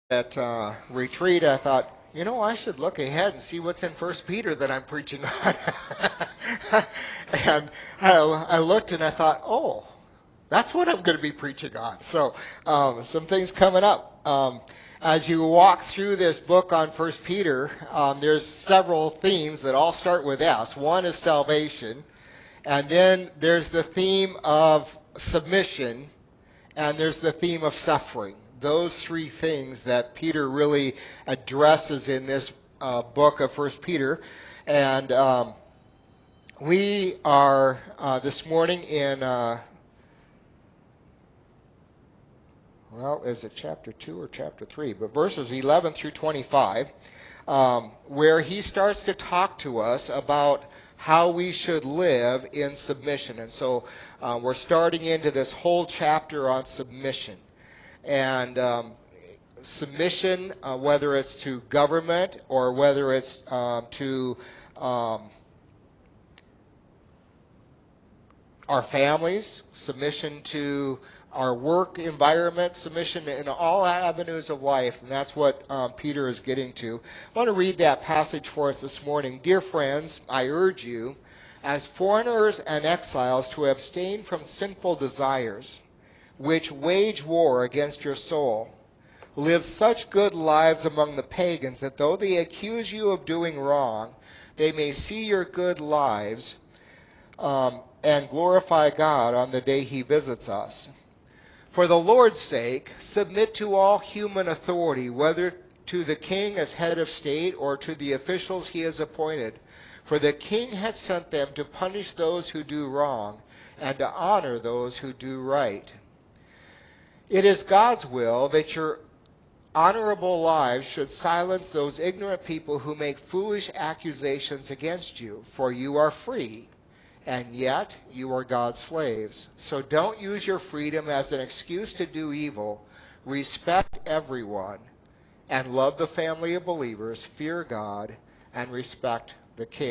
at retreat, I thought, I should look ahead and see what's in First Peter that I'm preaching on. And I looked and I thought, oh, that's what I'm going to be preaching on. So some things coming up. As you walk through this book on First Peter, there's several themes that all start with S. One is salvation, and then there's the theme of submission, and there's the theme of suffering. Those three things that Peter really addresses in this book of First Peter. And we are this morning in, is it chapter 2 or chapter 3? But verses 11 through 25, where he starts to talk to us about how we should live in submission. And so we're starting into this whole chapter on submission. And submission, whether it's to government or whether it's to our families, submission to our work environment, submission in all avenues of life. And that's what Peter is getting to. I want to read that passage for us this morning. Dear friends, I urge you, as foreigners and exiles, to abstain from sinful desires, which wage war against your soul. Live such good lives among the pagans that though they accuse you of doing wrong, they may see your good lives and glorify God on the day he visits us. For the Lord's sake, submit to all human authority, whether to the king as head of state or to the officials he has appointed. For the king has sent them to punish those who do wrong and to honor those who do right. It is God's will that your honorable lives should silence those ignorant people who make foolish accusations against you, for you are free, and yet you are God's slaves. So don't use your freedom as an excuse to do evil. Respect everyone, and love the family of believers, fear God, and respect the king.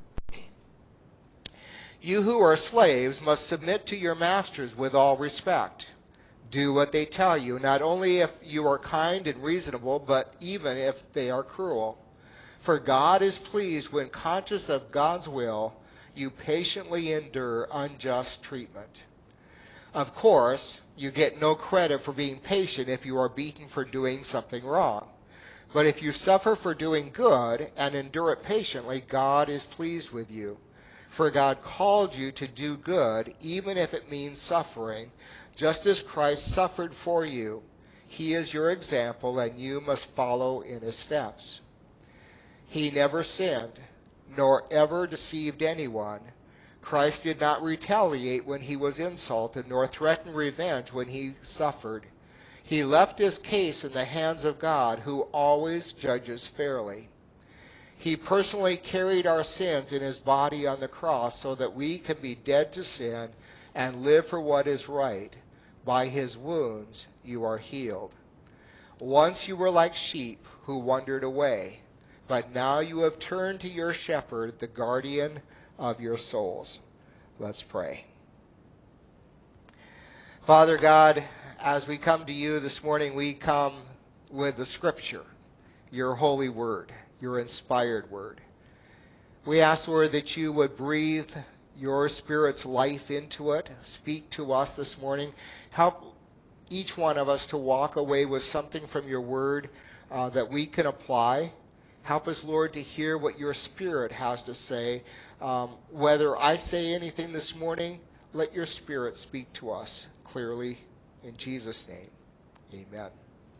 You who are slaves must submit to your masters with all respect. Do what they tell you, not only if you are kind and reasonable, but even if they are cruel. For God is pleased when, conscious of God's will, you patiently endure unjust treatment. Of course, you get no credit for being patient if you are beaten for doing something wrong. But if you suffer for doing good and endure it patiently, God is pleased with you. For God called you to do good, even if it means suffering, just as Christ suffered for you. He is your example, and you must follow in his steps. He never sinned, nor ever deceived anyone. Christ did not retaliate when he was insulted, nor threaten revenge when he suffered. He left his case in the hands of God, who always judges fairly. He personally carried our sins in his body on the cross so that we can be dead to sin and live for what is right. By his wounds you are healed. Once you were like sheep who wandered away, but now you have turned to your shepherd, the guardian of your souls. Let's pray. Father God, as we come to you this morning, we come with the scripture, your holy word, your inspired word. We ask, Lord, that you would breathe your Spirit's life into it. Speak to us this morning. Help each one of us to walk away with something from your word that we can apply. Help us, Lord, to hear what your Spirit has to say. Whether I say anything this morning, let your Spirit speak to us clearly. In Jesus' name, amen.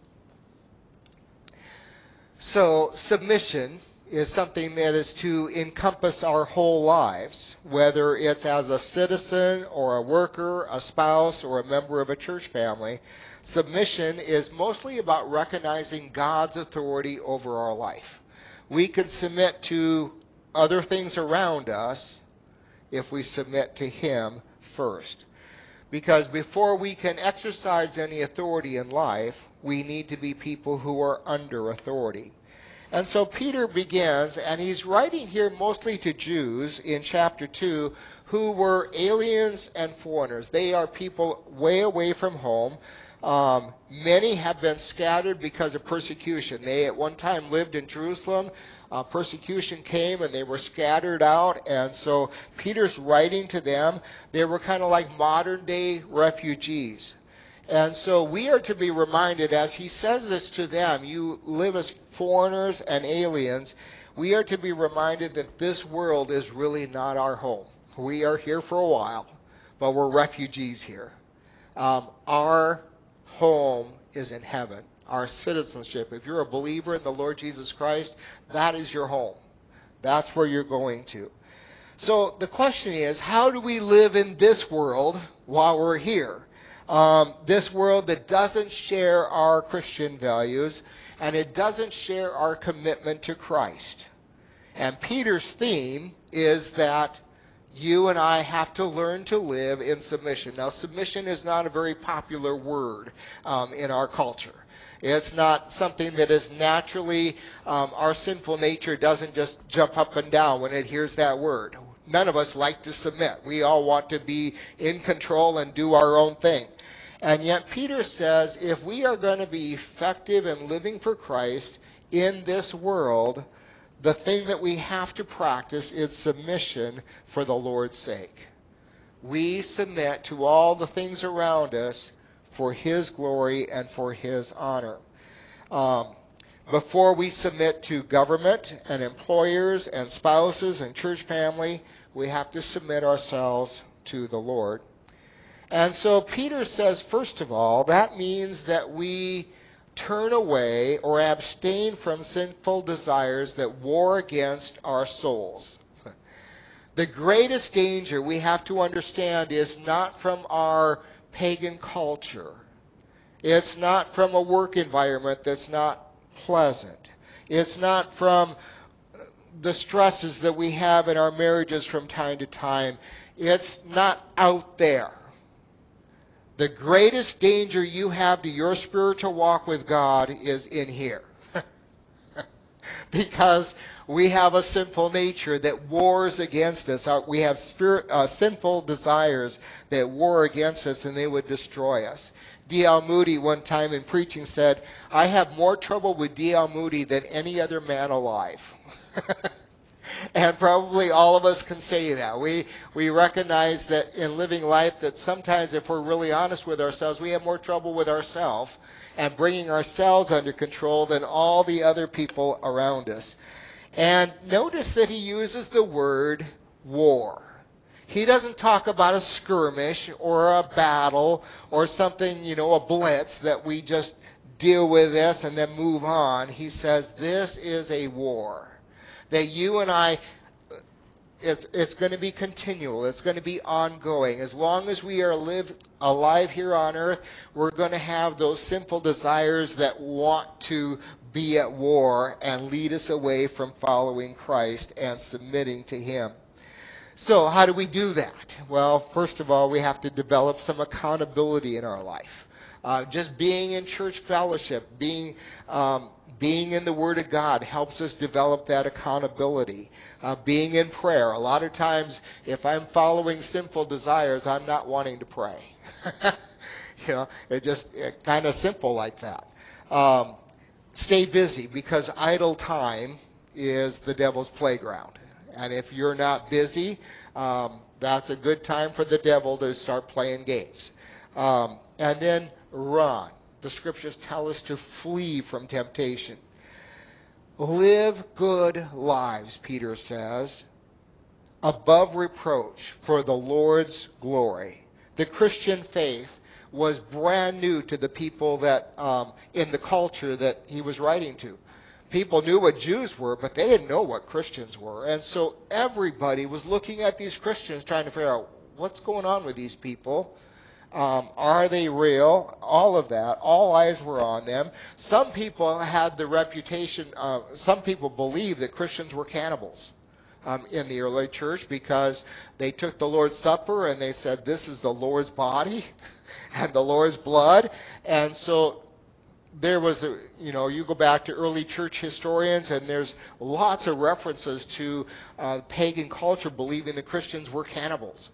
So submission is something that is to encompass our whole lives, whether it's as a citizen or a worker, a spouse, or a member of a church family. Submission is mostly about recognizing God's authority over our life. We can submit to other things around us if we submit to him first. Because before we can exercise any authority in life, we need to be people who are under authority. And so Peter begins, and he's writing here mostly to Jews in chapter 2 who were aliens and foreigners. They are people way away from home. Many have been scattered because of persecution. They at one time lived in Jerusalem. Persecution came and they were scattered out. And so Peter's writing to them. They were kind of like modern day refugees. And so we are to be reminded, as he says this to them, you live as foreigners and aliens. We are to be reminded that this world is really not our home. We are here for a while, but we're refugees here. Our home is in heaven. Our citizenship, if you're a believer in the Lord Jesus Christ, that is your home. That's where you're going to. So the question is, how do we live in this world while we're here? This world that doesn't share our Christian values and it doesn't share our commitment to Christ. And Peter's theme is that you and I have to learn to live in submission. Now, submission is not a very popular word in our culture. It's not something that is naturally, our sinful nature doesn't just jump up and down when it hears that word. None of us like to submit. We all want to be in control and do our own thing. And yet Peter says if we are going to be effective in living for Christ in this world, the thing that we have to practice is submission for the Lord's sake. We submit to all the things around us for His glory and for His honor. Before we submit to government and employers and spouses and church family, we have to submit ourselves to the Lord. And so Peter says, first of all, that means that we turn away or abstain from sinful desires that war against our souls. The greatest danger we have to understand is not from our pagan culture. It's not from a work environment that's not pleasant. It's not from the stresses that we have in our marriages from time to time. It's not out there. The greatest danger you have to your spiritual walk with God is in here. Because we have a sinful nature that wars against us. We have sinful desires that war against us and they would destroy us. D.L. Moody one time in preaching said, I have more trouble with D.L. Moody than any other man alive. And probably all of us can say that. We recognize that in living life that sometimes if we're really honest with ourselves, we have more trouble with ourselves and bringing ourselves under control than all the other people around us. And notice that he uses the word war. He doesn't talk about a skirmish or a battle or something, a blitz that we just deal with this and then move on. He says this is a war. That you and I, it's going to be continual. It's going to be ongoing. As long as we are alive here on earth, we're going to have those sinful desires that want to be at war and lead us away from following Christ and submitting to Him. So how do we do that? Well, first of all, we have to develop some accountability in our life. Just being in church fellowship, being in the Word of God helps us develop that accountability. Being in prayer. A lot of times, if I'm following sinful desires, I'm not wanting to pray. It's kind of simple like that. Stay busy, because idle time is the devil's playground. And if you're not busy, that's a good time for the devil to start playing games. And then run. The scriptures tell us to flee from temptation. Live good lives, Peter says, above reproach for the Lord's glory. The Christian faith was brand new to the people that in the culture that he was writing to. People knew what Jews were, but they didn't know what Christians were. And so everybody was looking at these Christians trying to figure out what's going on with these people. Are they real? All of that. All eyes were on them. Some people had the reputation, some people believed that Christians were cannibals in the early church, because they took the Lord's Supper and they said, this is the Lord's body and the Lord's blood. And so there was, you go back to early church historians and there's lots of references to pagan culture believing the Christians were cannibals.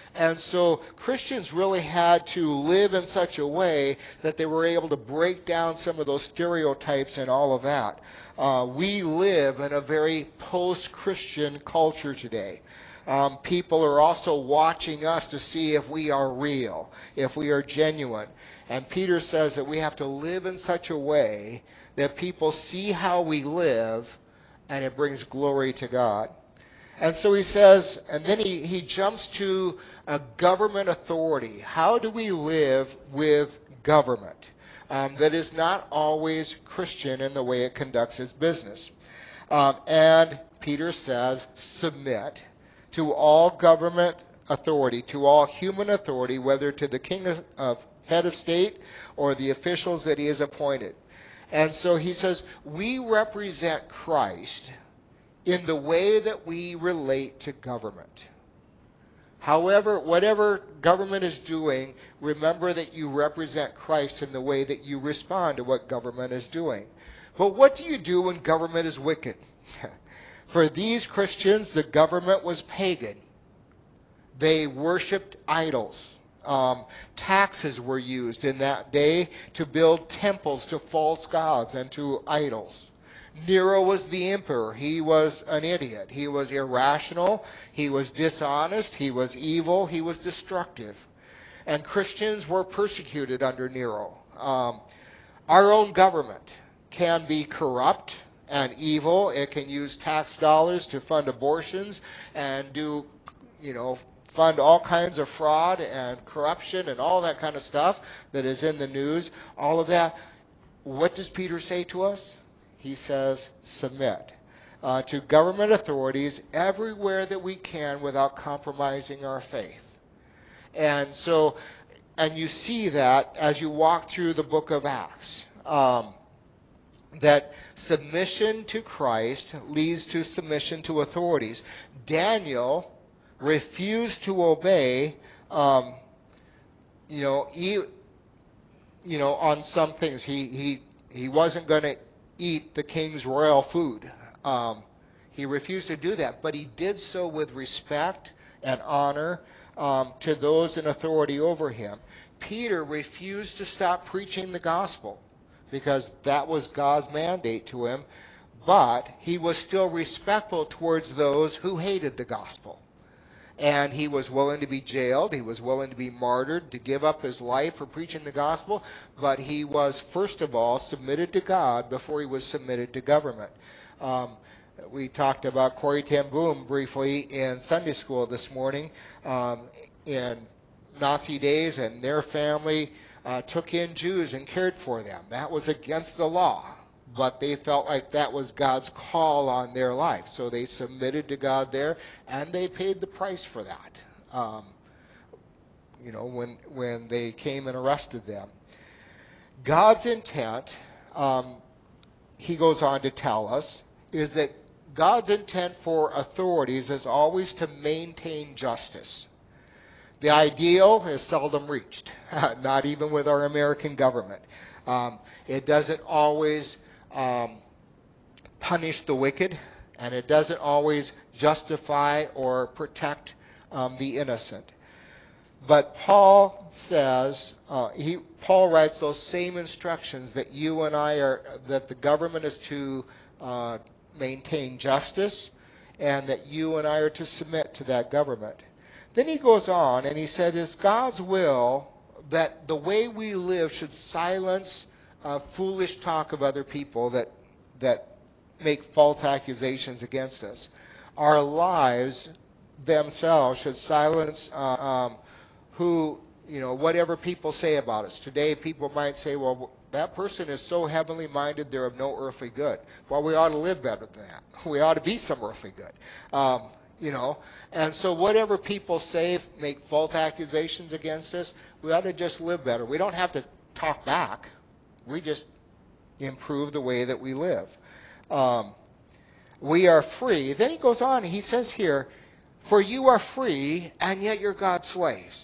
And so Christians really had to live in such a way that they were able to break down some of those stereotypes and all of that. We live in a very post-Christian culture today. People are also watching us to see if we are real, if we are genuine. And Peter says that we have to live in such a way that people see how we live and it brings glory to God. And so he says, and then he jumps to a government authority. How do we live with government that is not always Christian in the way it conducts its business? And Peter says, submit to all government authority, to all human authority, whether to the king of head of state or the officials that he has appointed. And so he says, we represent Christ in the way that we relate to government. However, whatever government is doing, remember that you represent Christ in the way that you respond to what government is doing. But what do you do when government is wicked? For these Christians, the government was pagan. They worshipped idols. Taxes were used in that day to build temples to false gods and to idols. Nero was the emperor. He was an idiot. He was irrational. He was dishonest. He was evil. He was destructive. And Christians were persecuted under Nero. Our own government can be corrupt and evil. It can use tax dollars to fund abortions and fund all kinds of fraud and corruption and all that kind of stuff that is in the news. All of that. What does Peter say to us? He says, submit to government authorities everywhere that we can without compromising our faith. And so, and you see that as you walk through the book of Acts, that submission to Christ leads to submission to authorities. Daniel refused to obey, on some things. He wasn't going to eat the king's royal food. He refused to do that, but he did so with respect and honor to those in authority over him. Peter refused to stop preaching the gospel because that was God's mandate to him, but he was still respectful towards those who hated the gospel. And he was willing to be jailed. He was willing to be martyred, to give up his life for preaching the gospel. But he was, first of all, submitted to God before he was submitted to government. We talked about Corrie ten Boom briefly in Sunday school this morning. In Nazi days, and their family took in Jews and cared for them. That was against the law. But they felt like that was God's call on their life. So they submitted to God there, and they paid the price for that. When they came and arrested them. God's intent, he goes on to tell us, is that God's intent for authorities is always to maintain justice. The ideal is seldom reached, not even with our American government. It doesn't always punish the wicked, and it doesn't always justify or protect the innocent. But Paul says, Paul writes those same instructions that you and I that the government is to maintain justice, and that you and I are to submit to that government. Then he goes on and he said, it's God's will that the way we live should silence foolish talk of other people that make false accusations against us. Our lives themselves should silence whatever people say about us. Today people might say, well, that person is so heavenly minded, they're of no earthly good. Well, we ought to live better than that. We ought to be some earthly good. And so whatever people say, make false accusations against us, we ought to just live better. We don't have to talk back. We just improve the way that we live. We are free. Then he goes on, he says here, for you are free, and yet you're God's slaves.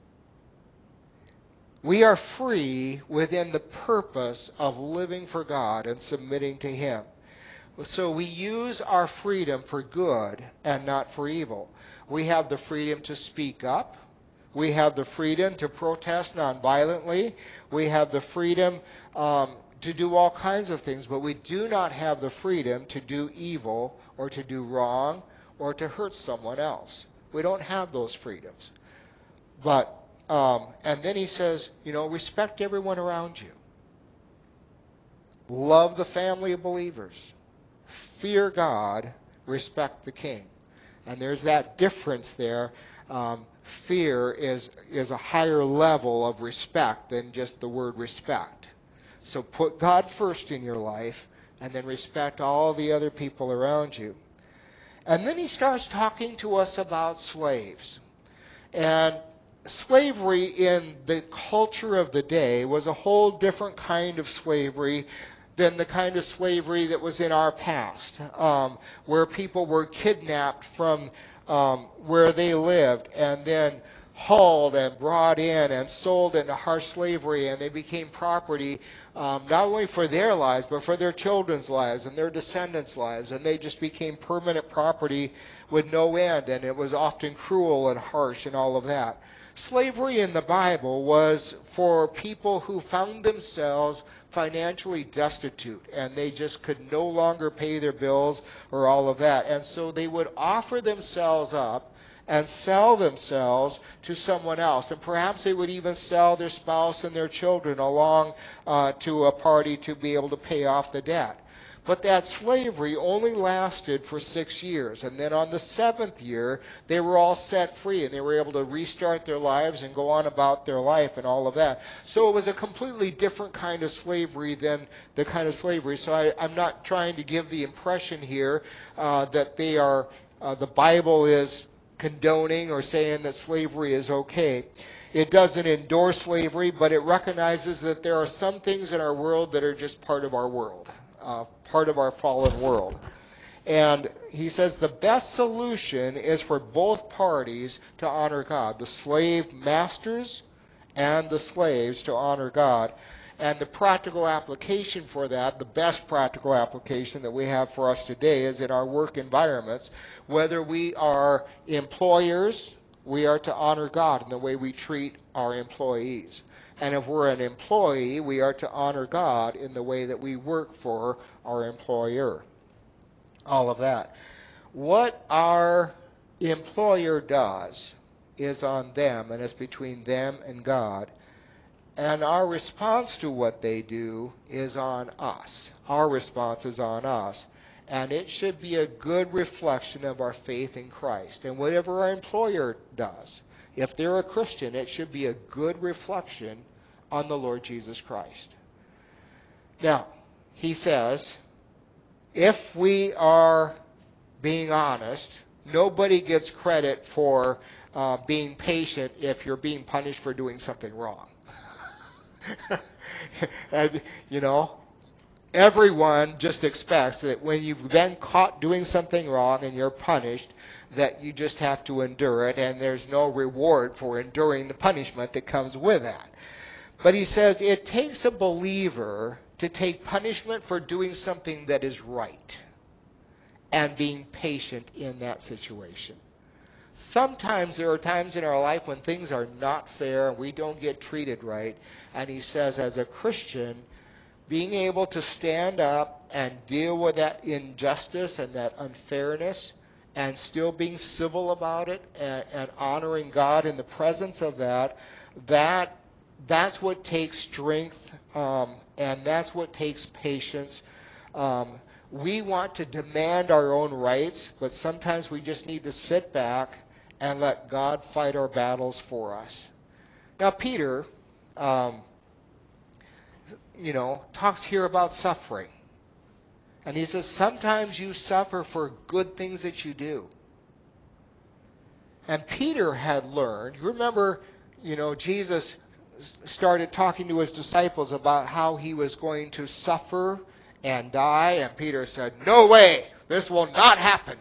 We are free within the purpose of living for God and submitting to him. So we use our freedom for good and not for evil. We have the freedom to speak up. We have the freedom to protest nonviolently. We have the freedom to do all kinds of things, but we do not have the freedom to do evil or to do wrong or to hurt someone else. We don't have those freedoms. But and then he says, respect everyone around you. Love the family of believers. Fear God. Respect the king. And there's that difference there. Fear is a higher level of respect than just the word respect. So put God first in your life and then respect all the other people around you. And then he starts talking to us about slaves. And slavery in the culture of the day was a whole different kind of slavery than the kind of slavery that was in our past, where people were kidnapped from where they lived and then hauled and brought in and sold into harsh slavery, and they became property not only for their lives but for their children's lives and their descendants' lives, and they just became permanent property with no end, and it was often cruel and harsh and all of that. Slavery in the Bible was for people who found themselves financially destitute and they just could no longer pay their bills or all of that. And so they would offer themselves up and sell themselves to someone else. And perhaps they would even sell their spouse and their children along to a party to be able to pay off the debt. But that slavery only lasted for 6 years. And then on the 7th year, they were all set free and they were able to restart their lives and go on about their life and all of that. So it was a completely different kind of slavery than the kind of slavery. So I'm not trying to give the impression here that the Bible is condoning or saying that slavery is okay. It doesn't endorse slavery, but it recognizes that there are some things in our world that are just part of our world. Part of our fallen world. And he says the best solution is for both parties to honor God, the slave masters and the slaves to honor God. And the practical application for that, the best practical application that we have for us today is in our work environments. Whether we are employers, we are to honor God in the way we treat our employees. And if we're an employee, we are to honor God in the way that we work for our employer. All of that. What our employer does is on them, and it's between them and God. And our response to what they do is on us. Our response is on us. And it should be a good reflection of our faith in Christ. And whatever our employer does, if they're a Christian, it should be a good reflection on the Lord Jesus Christ. Now, he says, if we are being honest, nobody gets credit for being patient if you're being punished for doing something wrong. And, everyone just expects that when you've been caught doing something wrong and you're punished, that you just have to endure it, and there's no reward for enduring the punishment that comes with that. But he says it takes a believer to take punishment for doing something that is right and being patient in that situation. Sometimes there are times in our life when things are not fair and we don't get treated right. And he says as a Christian, being able to stand up and deal with that injustice and that unfairness and still being civil about it and honoring God in the presence of that's what takes strength and that's what takes patience. We want to demand our own rights, but sometimes we just need to sit back and let God fight our battles for us. Now, Peter, talks here about suffering. And he says, sometimes you suffer for good things that you do. And Peter had learned, you remember, Jesus started talking to his disciples about how he was going to suffer and die, and Peter said, no way, this will not happen.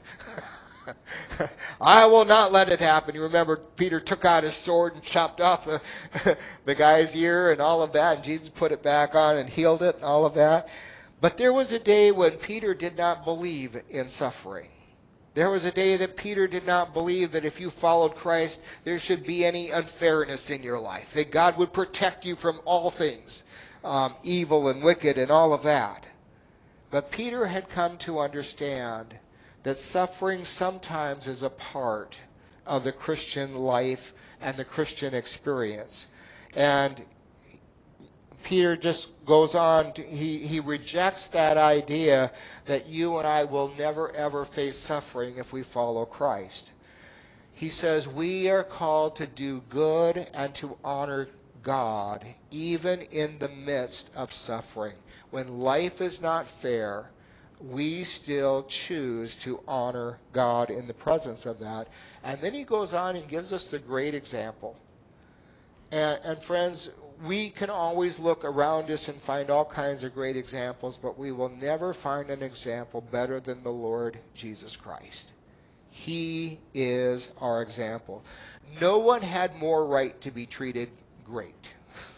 I will not let it happen. You remember Peter took out his sword and chopped off the guy's ear and all of that, and Jesus put it back on and healed it and all of that. But there was a day when Peter did not believe in suffering. There was a day that Peter did not believe that if you followed Christ, there should be any unfairness in your life, that God would protect you from all things, evil and wicked and all of that. But Peter had come to understand that suffering sometimes is a part of the Christian life and the Christian experience. And Peter just goes on, he rejects that idea that you and I will never ever face suffering if we follow Christ. He says we are called to do good and to honor God even in the midst of suffering. When life is not fair, we still choose to honor God in the presence of that. And then he goes on and gives us the great example. And friends, we can always look around us and find all kinds of great examples, but we will never find an example better than the Lord Jesus Christ. He is our example. No one had more right to be treated great.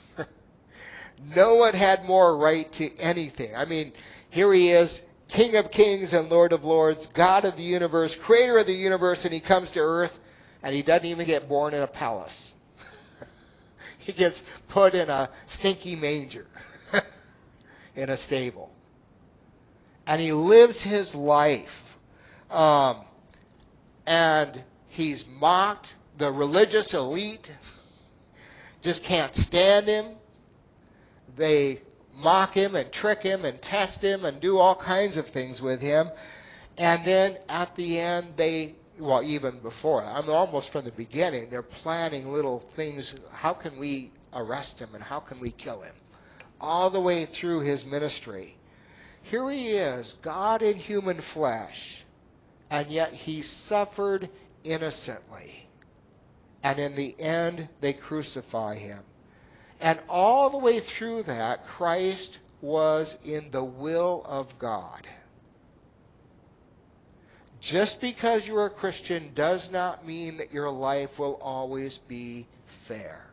No one had more right to anything. I mean, here he is, King of kings and Lord of lords, God of the universe, creator of the universe, and he comes to earth, and he doesn't even get born in a palace. He gets put in a stinky manger in a stable. And he lives his life. And he's mocked. The religious elite just can't stand him. They mock him and trick him and test him and do all kinds of things with him. And then at the end, even before, almost from the beginning, they're planning little things. How can we arrest him and how can we kill him? All the way through his ministry. Here he is, God in human flesh, and yet he suffered innocently. And in the end, they crucify him. And all the way through that, Christ was in the will of God. Just because you're a Christian does not mean that your life will always be fair.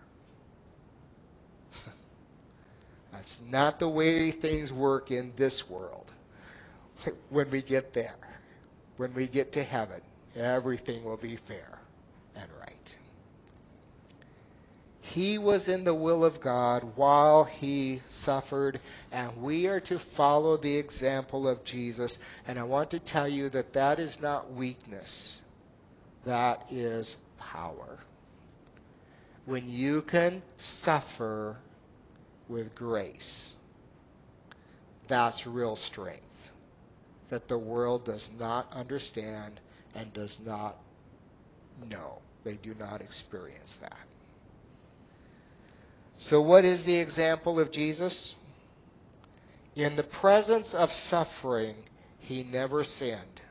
That's not the way things work in this world. When we get there, when we get to heaven, everything will be fair and right. He was in the will of God while he suffered, and we are to follow the example of Jesus. And I want to tell you that that is not weakness. That is power. When you can suffer with grace, that's real strength that the world does not understand and does not know. They do not experience that. So what is the example of Jesus? In the presence of suffering, he never sinned.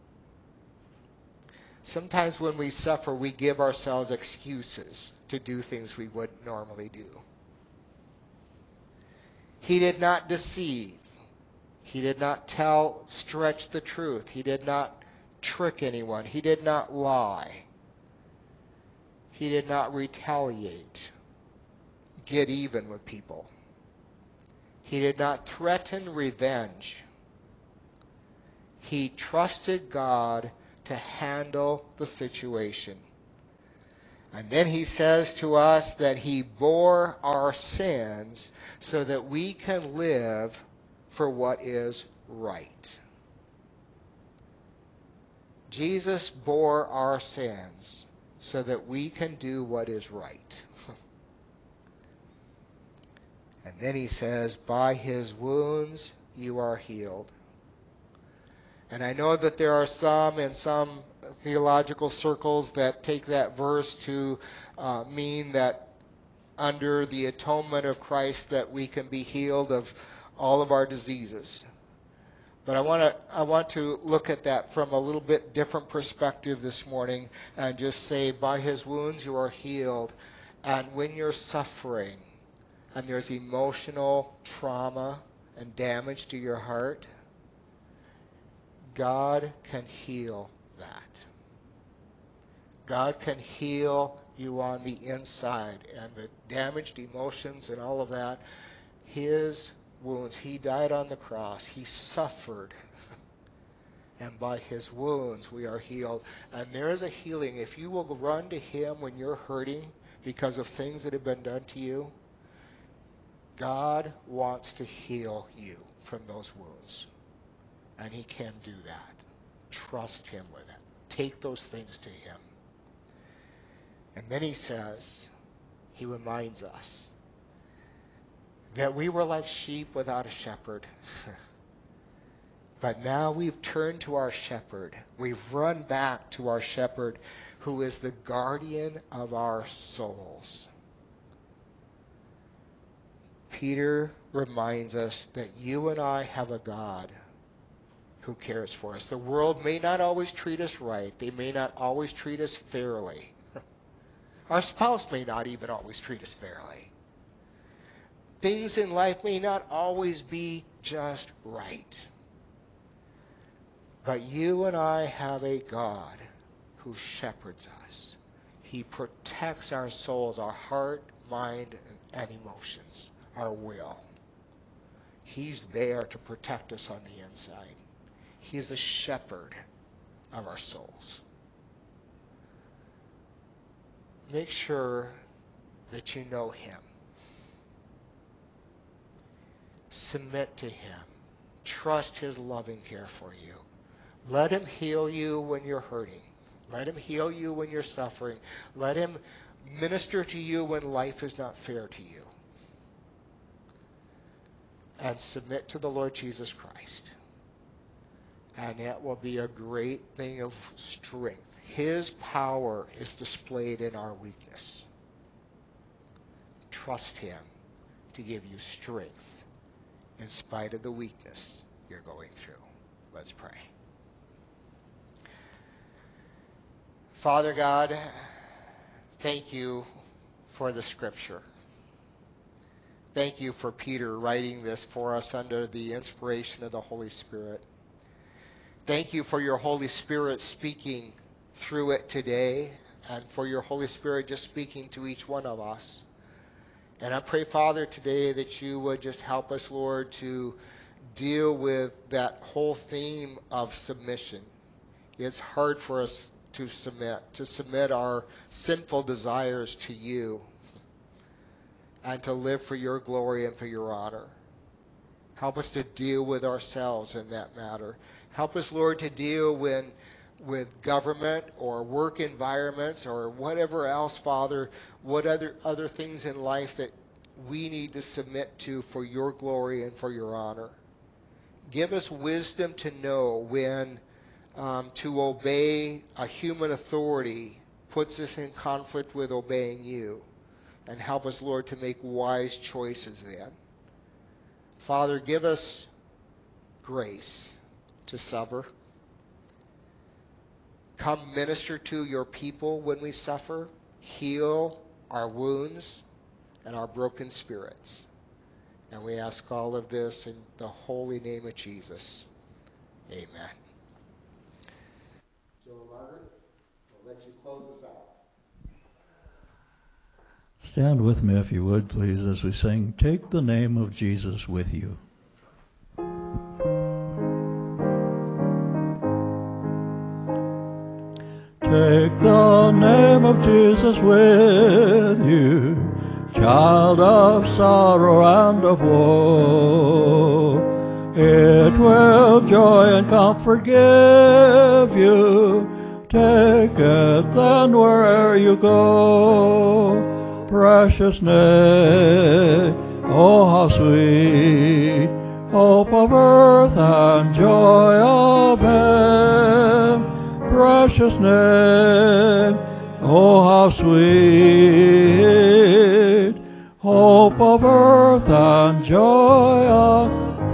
Sometimes when we suffer, we give ourselves excuses to do things we wouldn't normally do. He did not deceive. He did not stretch the truth. He did not trick anyone. He did not lie. He did not retaliate, get even with people. He did not threaten revenge. He trusted God to handle the situation. And then he says to us that he bore our sins so that we can live for what is right. Jesus bore our sins so that we can do what is right. And then he says, by his wounds you are healed. And I know that there are some in some theological circles that take that verse to mean that under the atonement of Christ that we can be healed of all of our diseases. But I want to look at that from a little bit different perspective this morning and just say, by his wounds you are healed. And when you're suffering and there's emotional trauma and damage to your heart, God can heal that. God can heal you on the inside, and the damaged emotions and all of that. His wounds, he died on the cross. He suffered. and by his wounds we are healed. And there is a healing. If you will run to him when you're hurting because of things that have been done to you, God wants to heal you from those wounds. And he can do that. Trust him with it. Take those things to him. And then he reminds us that we were like sheep without a shepherd. But now we've turned to our shepherd. We've run back to our shepherd who is the guardian of our souls. Peter reminds us that you and I have a God who cares for us. The world may not always treat us right. They may not always treat us fairly. Our spouse may not even always treat us fairly. Things in life may not always be just right. But you and I have a God who shepherds us. He protects our souls, our heart, mind, and emotions, our will. He's there to protect us on the inside. He's the shepherd of our souls. Make sure that you know him. Submit to him. Trust his loving care for you. Let him heal you when you're hurting. Let him heal you when you're suffering. Let him minister to you when life is not fair to you. And submit to the Lord Jesus Christ. And that will be a great thing of strength. His power is displayed in our weakness. Trust him to give you strength in spite of the weakness you're going through. Let's pray. Father God, thank you for the scripture. Thank you for Peter writing this for us under the inspiration of the Holy Spirit. Thank you for your Holy Spirit speaking through it today, and for your Holy Spirit just speaking to each one of us. And I pray, Father, today that you would just help us, Lord, to deal with that whole theme of submission. It's hard for us to submit our sinful desires to you, and to live for your glory and for your honor. Help us to deal with ourselves in that matter. Help us, Lord, to deal with government or work environments or whatever else, Father, what other things in life that we need to submit to for your glory and for your honor. Give us wisdom to know when to obey a human authority puts us in conflict with obeying you. And help us, Lord, to make wise choices then. Father, give us grace to suffer. Come minister to your people when we suffer. Heal our wounds and our broken spirits. And we ask all of this in the holy name of Jesus. Amen. Joe and Margaret, we'll let you close us out. Stand with me, if you would, please, as we sing, Take the Name of Jesus with You. Take the name of Jesus with you, child of sorrow and of woe. It will joy and comfort give you. Take it then where'er you go. Precious name, oh how sweet, hope of earth and joy of heaven. Precious name, oh how sweet, hope of earth and joy of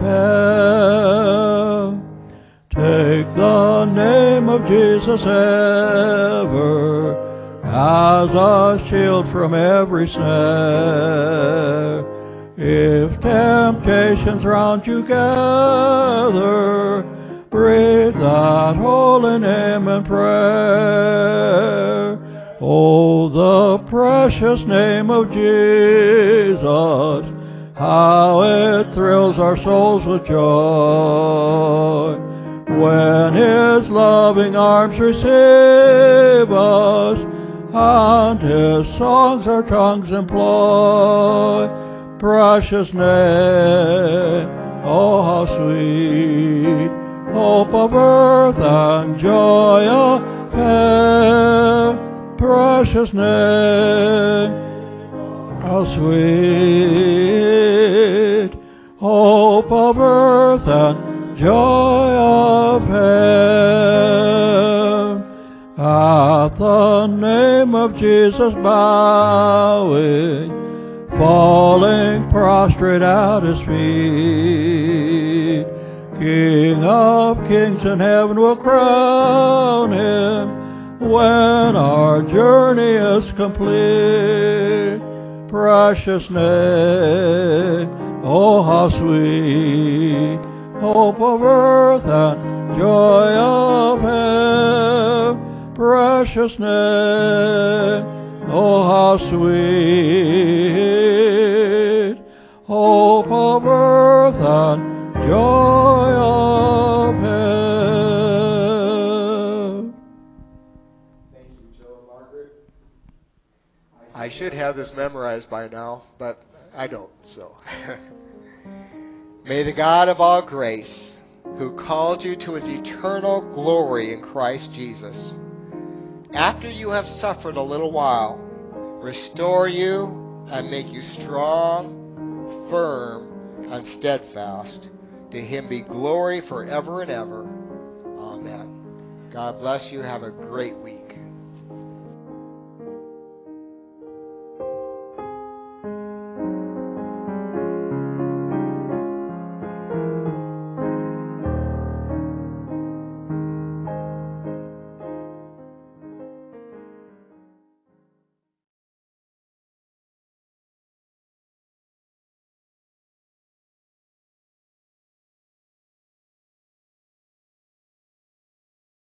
heaven. Take the name of Jesus ever as a shield from every snare. If temptations round you gather, breathe that holy name in prayer. Oh, the precious name of Jesus, how it thrills our souls with joy. when His loving arms receive us, and His songs our tongues employ. Precious name, oh how sweet, hope of earth and joy of heaven. Precious name, how sweet, hope of earth and joy of heaven. At the name of Jesus bowing, falling prostrate at His feet, King of kings in heaven will crown Him when our journey is complete. Precious name, oh how sweet, hope of earth and joy of heaven. Precious name, oh how sweet, hope of earth and joy of heaven. Thank you, Joe and Margaret. I should have this memorized by now, but I don't, so. May the God of all grace, who called you to His eternal glory in Christ Jesus, after you have suffered a little while, restore you and make you strong, firm, and steadfast. To Him be glory forever and ever. Amen. God bless you. Have a great week.